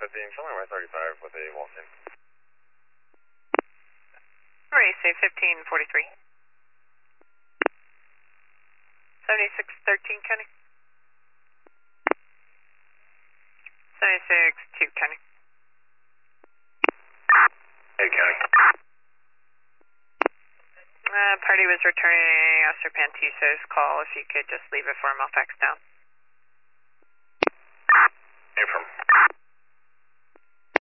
showing my 35 with a walk-in. Race say 1543. 7613 Kenny. 76-2 Kenny. Hey, Kenny. Party was returning Officer Pantiso's call. If you could just leave it for him, I'll fax down. Affirm.